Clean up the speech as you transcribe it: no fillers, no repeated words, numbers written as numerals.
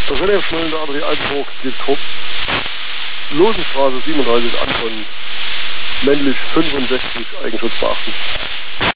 René Schmölln, der André Altenburg, Dietrup. Losenstraße 37, Anton. Männlich 65, Eigenschutz beachten.